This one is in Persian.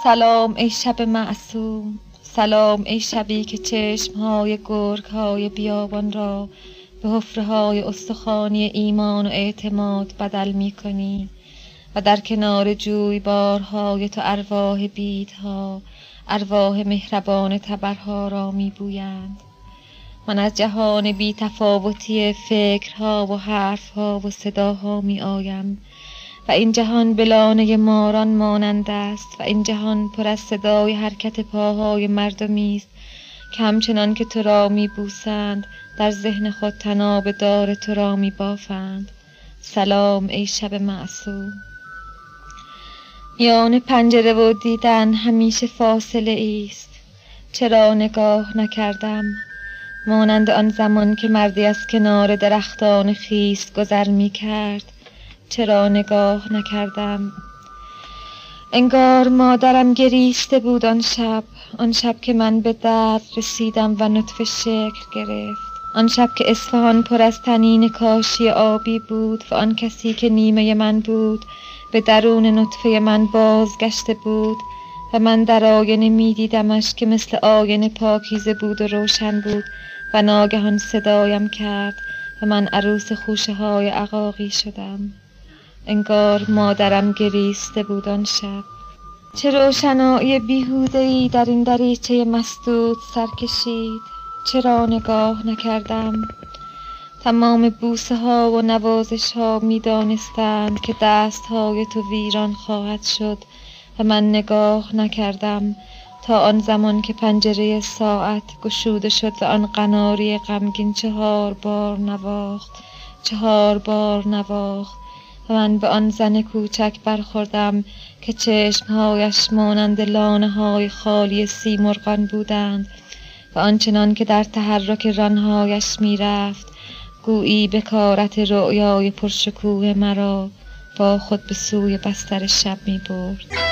سلام ای شب معصوم، سلام ای شبی که چشمهای گرگهای بیابان را به حفره‌های استخوانی ایمان و اعتماد بدل می کنی و در کنار جویبارهای تو ارواح بیدها، ارواح مهربان تبرها را می بویند. من از جهان بی تفاوتی فکرها و حرفها و صداها می آیم و این جهان به لانه ماران مانند است و این جهان پر از صدای حرکت پاهای مردمی است که همچنان که تو را می بوسند در ذهن خود طناب دار تو را می بافند. سلام ای شب معصوم. میان پنجره و دیدن همیشه فاصله است. چرا نگاه نکردم؟ مانند آن زمان که مردی از کنار درختان خیس گذر می کرد. چرا نگاه نکردم؟ انگار مادرم گریسته بود آن شب که من به درد رسیدم و نطفه شکل گرفت. آن شب که اصفهان پر از طنین کاشی آبی بود و آن کسی که نیمه من بود به درون نطفه من بازگشته بود و من در آینه می دیدمش که مثل آینه پاکیزه بود و روشن بود و ناگهان صدایم کرد و من عروس خوشه های عقاقی شدم. انگار مادرم گریسته بود آن شب. چه روشنایی بیهوده‌ای در این دریچه مسدود سر کشید. چرا نگاه نکردم؟ تمام بوسه ها و نوازش ها می دانستند که دست های تو ویران خواهد شد و من نگاه نکردم تا آن زمان که پنجره ساعت گشوده شد و آن قناری غمگین 4 بار نواخت و من به آن زن کوچک برخوردم که چشمهایش مانند لانه های خالی سیمرغان بودند و آنچنان که در تحرک رانهایش می رفت گویی بکارت رؤیای پرشکوه مرا با خود به سوی بستر شب می برد.